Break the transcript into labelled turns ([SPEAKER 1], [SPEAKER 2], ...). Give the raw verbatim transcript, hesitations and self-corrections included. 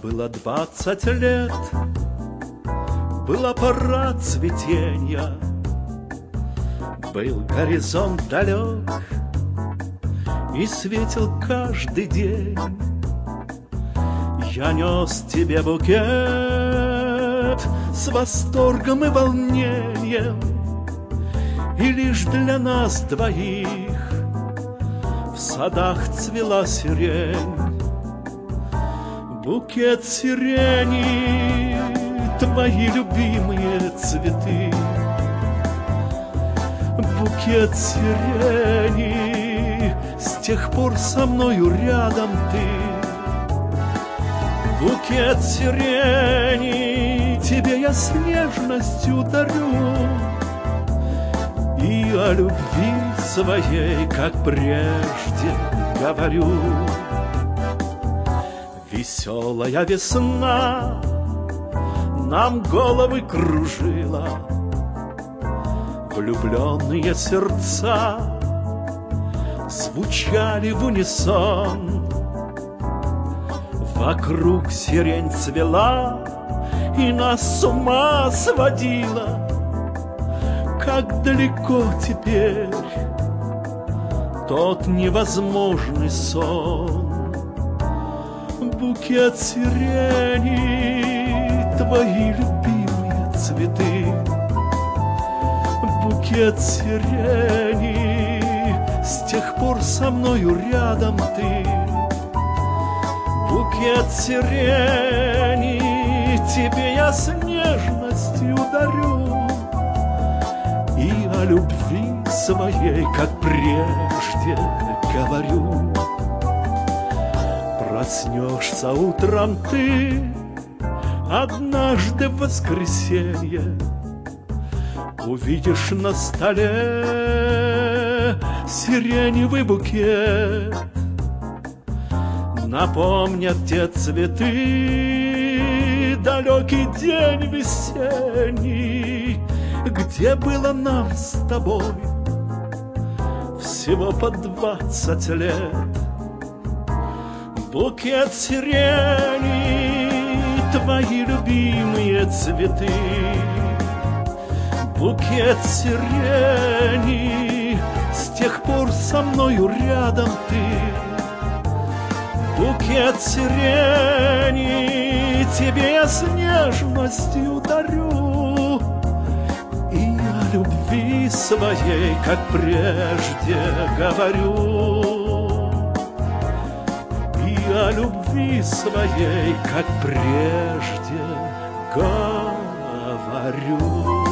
[SPEAKER 1] Было двадцать лет, была пора цветенья, был горизонт далек и светил каждый день. Я нес тебе букет с восторгом и волнением, и лишь для нас двоих в садах цвела сирень. Букет сирени, твои любимые цветы. Букет сирени, с тех пор со мною рядом ты. Букет сирени, тебе я с нежностью дарю, и о любви своей, как прежде, говорю. Веселая весна нам головы кружила, влюбленные сердца звучали в унисон. Вокруг сирень цвела и нас с ума сводила. Как далеко теперь тот невозможный сон. Букет сирени, твои любимые цветы. Букет сирени, с тех пор со мною рядом ты. Букет сирени, тебе я с нежностью дарю, и о любви своей, как прежде, говорю. Проснешься утром ты однажды в воскресенье, увидишь на столе сиреневый букет. Напомнят те цветы далекий день весенний, где было нам с тобой всего по двадцать лет. Букет сирени, твои любимые цветы. Букет сирени, с тех пор со мною рядом ты. Букет сирени, тебе я с нежностью дарю, и о любви своей, как прежде, говорю. И о любви своей, как прежде, говорю.